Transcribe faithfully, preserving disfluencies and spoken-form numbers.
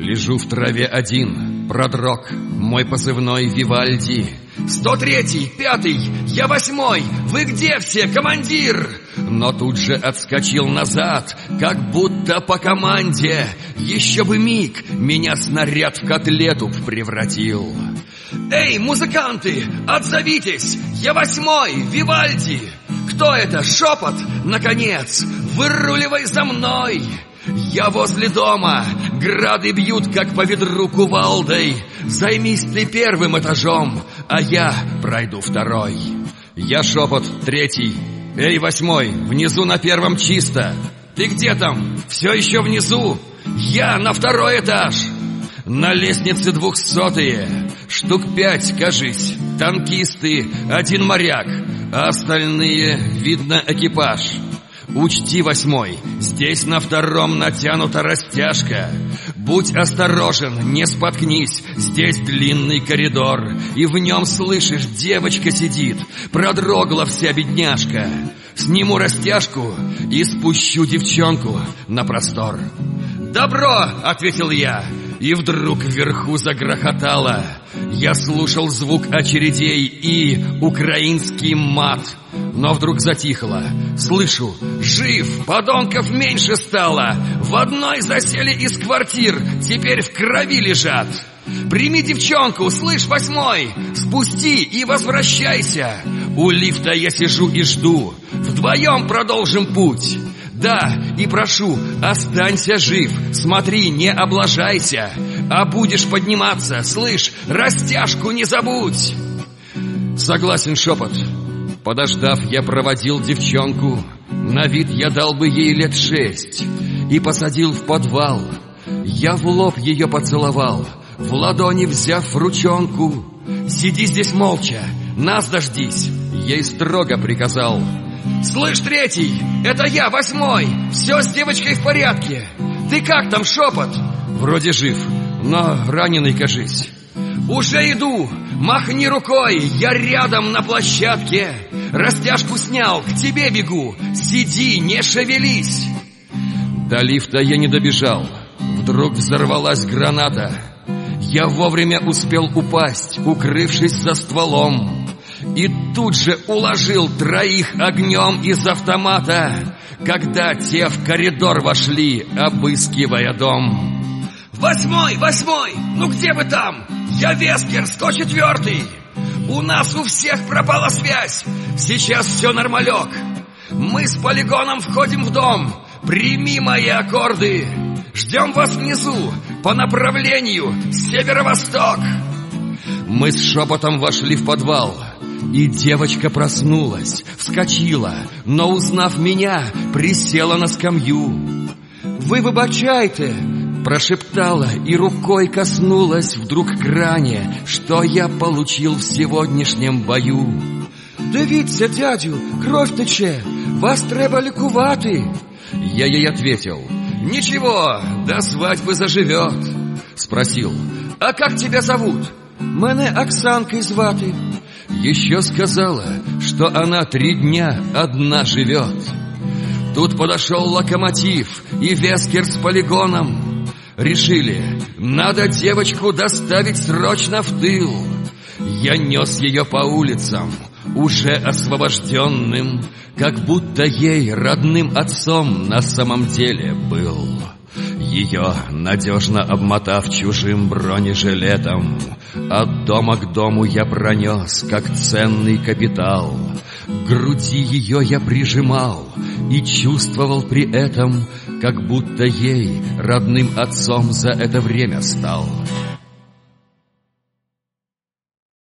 Лежу в траве один, продрог, мой позывной Вивальди. Сто третий, пятый, я восьмой, вы где все, командир? Но тут же отскочил назад, как будто по команде. Еще бы миг, меня снаряд в котлету превратил. Эй, музыканты, отзовитесь, я восьмой, Вивальди. Кто это, шепот? Наконец, выруливай за мной. Я возле дома, грады бьют, как по ведру кувалдой. Займись ты первым этажом, а я пройду второй. Я шепот, третий. Эй, восьмой, внизу на первом чисто. Ты где там? Все еще внизу? Я на второй этаж. На лестнице двухсотые, штук пять, кажись, танкисты, один моряк, а остальные, видно, экипаж. Учти, восьмой, здесь на втором натянута растяжка. Будь осторожен, не споткнись, здесь длинный коридор, и в нем, слышишь, девочка сидит, продрогла вся бедняжка. Сниму растяжку и спущу девчонку на простор. «Добро!» — ответил я. И вдруг вверху загрохотало. Я слушал звук очередей и украинский мат. Но вдруг затихло. Слышу: «Жив! Подонков меньше стало! В одной засели из квартир, теперь в крови лежат! Прими девчонку, слышь, восьмой! Спусти и возвращайся! У лифта я сижу и жду, вдвоем продолжим путь!» Да, и прошу, останься жив, смотри, не облажайся. А будешь подниматься, слышь, растяжку не забудь. Согласен, шепот. Подождав, я проводил девчонку. На вид я дал бы ей лет шесть. И посадил в подвал. Я в лоб ее поцеловал, в ладони взяв ручонку. «Сиди здесь молча, нас дождись», ей строго приказал. «Слышь, третий, это я, восьмой, все с девочкой в порядке. Ты как там, шепот?» «Вроде жив, но раненый, кажись». «Уже иду, махни рукой, я рядом на площадке. Растяжку снял, к тебе бегу, сиди, не шевелись». До лифта я не добежал, вдруг взорвалась граната. Я вовремя успел упасть, укрывшись за стволом. И тут же уложил троих огнем из автомата, когда те в коридор вошли, обыскивая дом. «Восьмой, восьмой, ну где вы там? Я Вескер, сто четвёртый. У нас у всех пропала связь. Сейчас все нормалек. Мы с полигоном входим в дом. Прими мои аккорды. Ждем вас внизу, по направлению северо-восток». Мы с шепотом вошли в подвал. И девочка проснулась, вскочила, но, узнав меня, присела на скамью. «Вы выбачайте!» — прошептала и рукой коснулась вдруг к ране, что я получил в сегодняшнем бою. «Дивіться, дядю, кровь тече, вас треба лікувати!» Я ей ответил: «Ничего, до свадьбы заживет». Спросил: «А как тебя зовут?» «Мене Оксанкой звати». Еще сказала, что она три дня одна живет. Тут подошел локомотив и Вескер с полигоном. Решили, надо девочку доставить срочно в тыл. Я нес ее по улицам, уже освобожденным, как будто ей родным отцом на самом деле был. Ее, надежно обмотав чужим бронежилетом, от дома к дому я пронес, как ценный капитал. К груди ее я прижимал и чувствовал при этом, как будто ей родным отцом за это время стал.